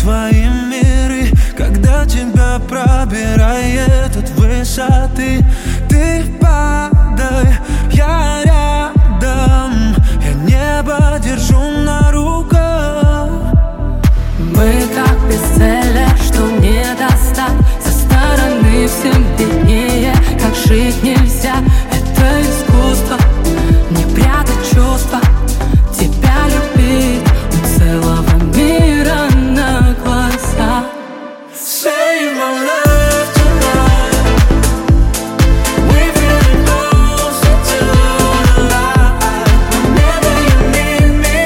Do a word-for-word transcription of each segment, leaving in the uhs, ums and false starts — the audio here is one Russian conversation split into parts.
твои миры, когда тебя пробирает от высоты. Ты падай, я рядом, я небо держу на руках. Мы как бестселлер, что не достать. Со стороны всем виднее, как жить нельзя. Это искусство, не прятать чувства. Тебя любить у целого мира на глаза. Save my love tonight. We feeling closer to the light. Whenever you need me,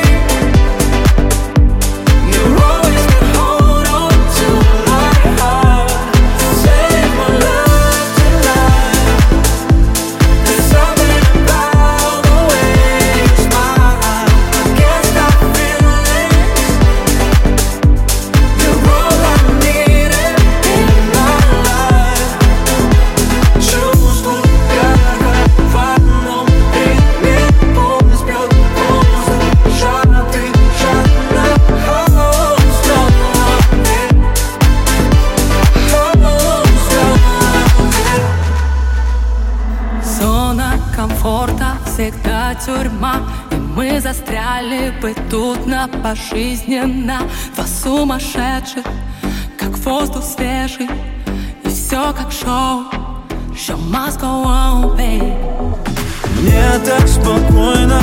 you're always gonna hold on to my heart. Save my love tonight. There's something about the way you smile. I can't stop feeling. You're all I need in my life. Чувствую, как в одном ритме пульс бьет пульс. Жадный, жадно, холод снова. Холод снова. Зона комфорта всегда тюрьма, и мы застряли бы тут на пожизненно. Два сумасшедших, как воздух свежий, и все как шоу. Show must go on, babe. Мне так спокойно